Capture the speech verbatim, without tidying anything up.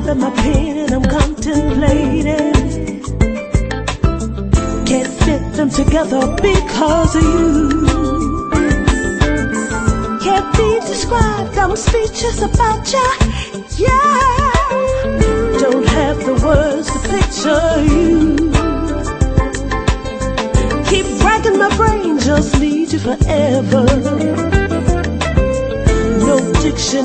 grabbing my pen and I'm contemplating. Can't fit them together because of you. Can't be described, I'm speechless about you. Yeah, don't have the words to picture you. Keep racking my brain, just need you forever. No diction